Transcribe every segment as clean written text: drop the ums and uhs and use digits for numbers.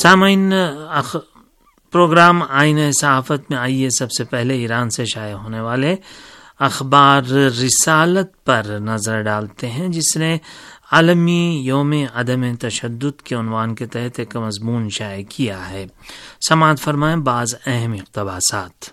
سامعین، پروگرام آئین صحافت میں آئیے سب سے پہلے ایران سے شائع ہونے والے اخبار رسالت پر نظر ڈالتے ہیں، جس نے عالمی یوم عدم تشدد کے عنوان کے تحت ایک مضمون شائع کیا ہے۔ سماعت فرمائیں بعض اہم اقتباسات۔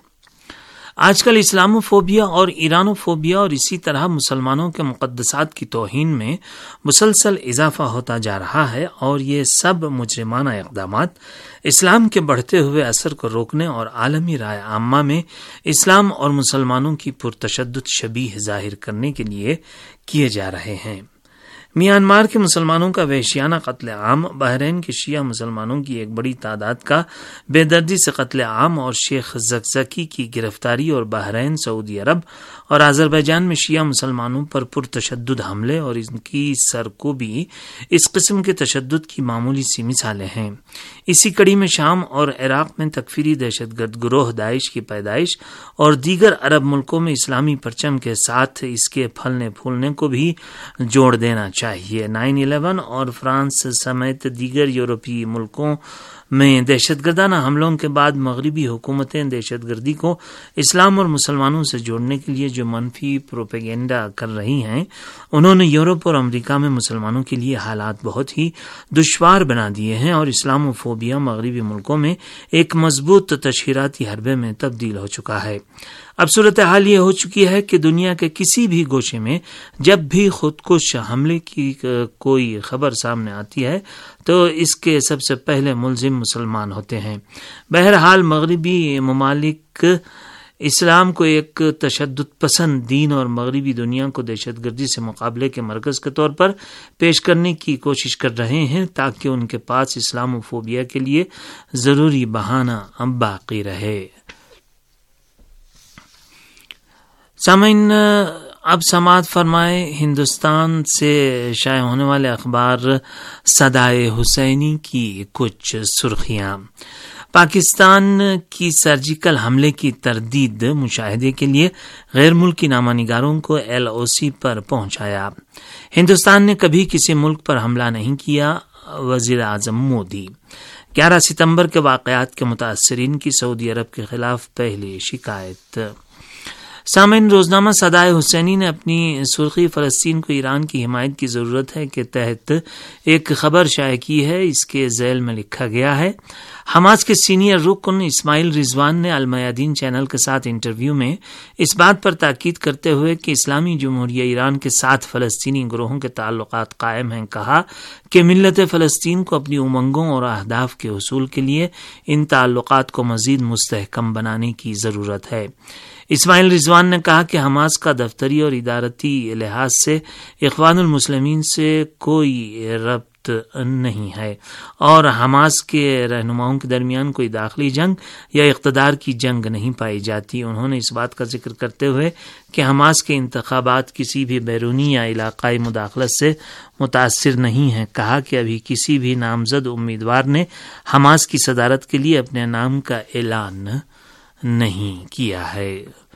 آج کل اسلاموفوبیا اور ایرانوفوبیا اور اسی طرح مسلمانوں کے مقدسات کی توہین میں مسلسل اضافہ ہوتا جا رہا ہے، اور یہ سب مجرمانہ اقدامات اسلام کے بڑھتے ہوئے اثر کو روکنے اور عالمی رائے عامہ میں اسلام اور مسلمانوں کی پرتشدد شبیہ ظاہر کرنے کے لیے کیے جا رہے ہیں۔ میانمار کے مسلمانوں کا وحشیانہ قتل عام، بحرین کے شیعہ مسلمانوں کی ایک بڑی تعداد کا بے دردی سے قتل عام، اور شیخ زکزکی کی گرفتاری، اور بحرین، سعودی عرب اور آذربائیجان میں شیعہ مسلمانوں پر پرتشدد حملے اور ان کی سرکوبی اس قسم کے تشدد کی معمولی سی مثالیں ہیں۔ اسی کڑی میں شام اور عراق میں تکفیری دہشت گرد گروہ داعش کی پیدائش، اور دیگر عرب ملکوں میں اسلامی پرچم کے ساتھ اس کے پھلنے پھولنے کو بھی جوڑ دینا چاہیے۔ 9/11 اور فرانس سمیت دیگر یورپی ملکوں میں دہشت گردانہ حملوں کے بعد مغربی حکومتیں دہشت گردی کو اسلام اور مسلمانوں سے جوڑنے کے لیے جو منفی پروپیگنڈا کر رہی ہیں، انہوں نے یورپ اور امریکہ میں مسلمانوں کے لیے حالات بہت ہی دشوار بنا دیے ہیں، اور اسلاموفوبیا مغربی ملکوں میں ایک مضبوط تشہیراتی حربے میں تبدیل ہو چکا ہے۔ اب صورتحال یہ ہو چکی ہے کہ دنیا کے کسی بھی گوشے میں جب بھی خودکش حملے کی کوئی خبر سامنے آتی ہے تو اس کے سب سے پہلے ملزم مسلمان ہوتے ہیں۔ بہرحال مغربی ممالک اسلام کو ایک تشدد پسند دین اور مغربی دنیا کو دہشت گردی سے مقابلے کے مرکز کے طور پر پیش کرنے کی کوشش کر رہے ہیں، تاکہ ان کے پاس اسلاموفوبیا کے لیے ضروری بہانہ باقی رہے۔ سامعین، اب سماعت فرمائے ہندوستان سے شائع ہونے والے اخبار صدائے حسینی کی کچھ سرخیاں۔ پاکستان کی سرجیکل حملے کی تردید مشاہدے کے لیے غیر ملکی نامہ نگاروں کو LOC پر پہنچایا۔ ہندوستان نے کبھی کسی ملک پر حملہ نہیں کیا، وزیر اعظم مودی۔ 11 ستمبر کے واقعات کے متاثرین کی سعودی عرب کے خلاف پہلی شکایت۔ سامعین، روزنامہ صدائے حسینی نے اپنی سرخی فلسطین کو ایران کی حمایت کی ضرورت ہے کے تحت ایک خبر شائع کی ہے۔ اس کے ذیل میں لکھا گیا ہے: حماس کے سینئر رکن اسماعیل رضوان نے المیادین چینل کے ساتھ انٹرویو میں اس بات پر تاکید کرتے ہوئے کہ اسلامی جمہوریہ ایران کے ساتھ فلسطینی گروہوں کے تعلقات قائم ہیں، کہا کہ ملت فلسطین کو اپنی امنگوں اور اہداف کے حصول کے لیے ان تعلقات کو مزید مستحکم بنانے کی ضرورت ہے۔ اسماعیل رضوان نے کہا کہ حماس کا دفتری اور ادارتی لحاظ سے اخوان المسلمین سے کوئی ربط نہیں ہے، اور حماس کے رہنماؤں کے درمیان کوئی داخلی جنگ یا اقتدار کی جنگ نہیں پائی جاتی۔ انہوں نے اس بات کا ذکر کرتے ہوئے کہ حماس کے انتخابات کسی بھی بیرونی یا علاقائی مداخلت سے متاثر نہیں ہیں، کہا کہ ابھی کسی بھی نامزد امیدوار نے حماس کی صدارت کے لیے اپنے نام کا اعلان نہیں کیا ہے۔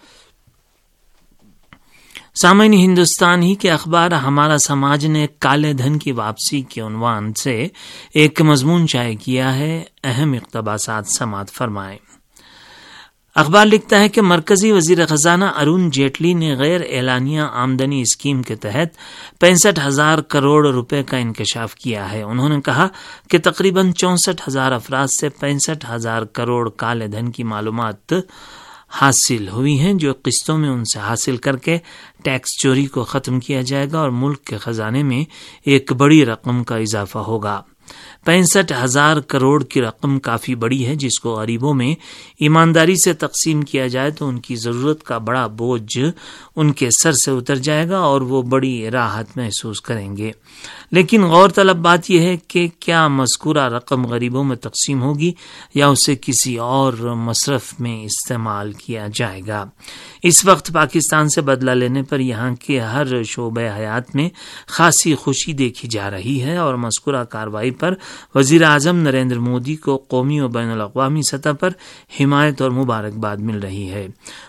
سامعین، ہندوستان ہی کے اخبار ہمارا سماج نے کالے دھن کی واپسی کے عنوان سے ایک مضمون شائع کیا ہے۔ اہم اقتباسات سماعت فرمائیں۔ اخبار لکھتا ہے کہ مرکزی وزیر خزانہ ارون جیٹلی نے غیر اعلانیہ آمدنی اسکیم کے تحت 65,000 کروڑ روپے کا انکشاف کیا ہے۔ انہوں نے کہا کہ تقریباً 64,000 افراد سے 65,000 کروڑ کالے دھن کی معلومات حاصل ہوئی ہیں، جو قسطوں میں ان سے حاصل کر کے ٹیکس چوری کو ختم کیا جائے گا اور ملک کے خزانے میں ایک بڑی رقم کا اضافہ ہوگا۔ 65,000 کروڑ کی رقم کافی بڑی ہے، جس کو غریبوں میں ایمانداری سے تقسیم کیا جائے تو ان کی ضرورت کا بڑا بوجھ ان کے سر سے اتر جائے گا اور وہ بڑی راحت محسوس کریں گے۔ لیکن غور طلب بات یہ ہے کہ کیا مذکورہ رقم غریبوں میں تقسیم ہوگی یا اسے کسی اور مصرف میں استعمال کیا جائے گا؟ اس وقت پاکستان سے بدلہ لینے پر یہاں کے ہر شعبہ حیات میں خاصی خوشی دیکھی جا رہی ہے، اور مذکورہ کارروائی پر وزیر اعظم نریندر مودی کو قومی و بین الاقوامی سطح پر حمایت اور مبارکباد مل رہی ہے۔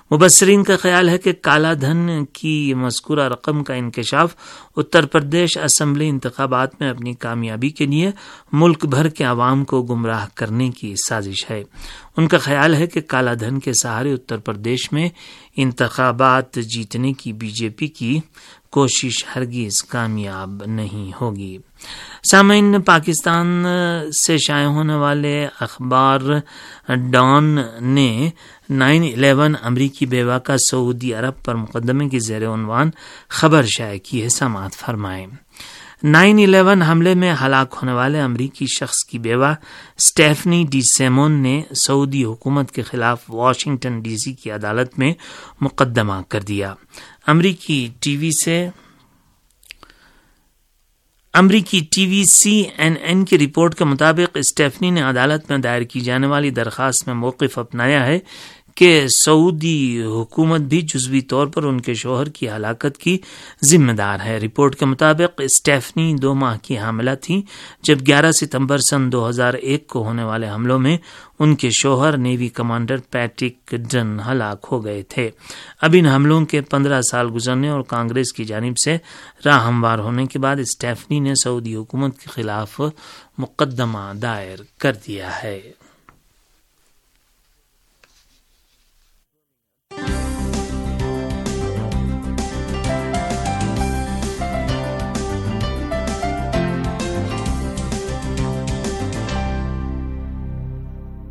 مبصرین کا خیال ہے کہ کالا دھن کی مذکورہ رقم کا انکشاف اتر پردیش اسمبلی انتخابات میں اپنی کامیابی کے لیے ملک بھر کے عوام کو گمراہ کرنے کی سازش ہے۔ ان کا خیال ہے کہ کالا دھن کے سہارے اتر پردیش میں انتخابات جیتنے کی بی جے پی کی کوشش ہرگز کامیاب نہیں ہوگی۔ سامعین، پاکستان سے شائع ہونے والے اخبار ڈان نے 9/11 امریکی بیوہ کا سعودی عرب پر مقدمے کی زیر عنوان خبر شائع کی ہے، سماعت فرمائیں۔ 9/11 حملے میں ہلاک ہونے والے امریکی شخص کی بیوہ اسٹیفنی ڈی سیمون نے سعودی حکومت کے خلاف واشنگٹن ڈی سی کی عدالت میں مقدمہ کر دیا۔ امریکی ٹی وی CNN کی رپورٹ کے مطابق اسٹیفنی نے عدالت میں دائر کی جانے والی درخواست میں موقف اپنایا ہے کہ سعودی حکومت بھی جزوی طور پر ان کے شوہر کی ہلاکت کی ذمہ دار ہے۔ رپورٹ کے مطابق اسٹیفنی 2 ماہ کی حاملہ تھی جب 11 ستمبر سن 2001 کو ہونے والے حملوں میں ان کے شوہر نیوی کمانڈر پیٹرک ڈن ہلاک ہو گئے تھے۔ اب ان حملوں کے 15 سال گزرنے اور کانگریس کی جانب سے راہ ہموار ہونے کے بعد اسٹیفنی نے سعودی حکومت کے خلاف مقدمہ دائر کر دیا ہے۔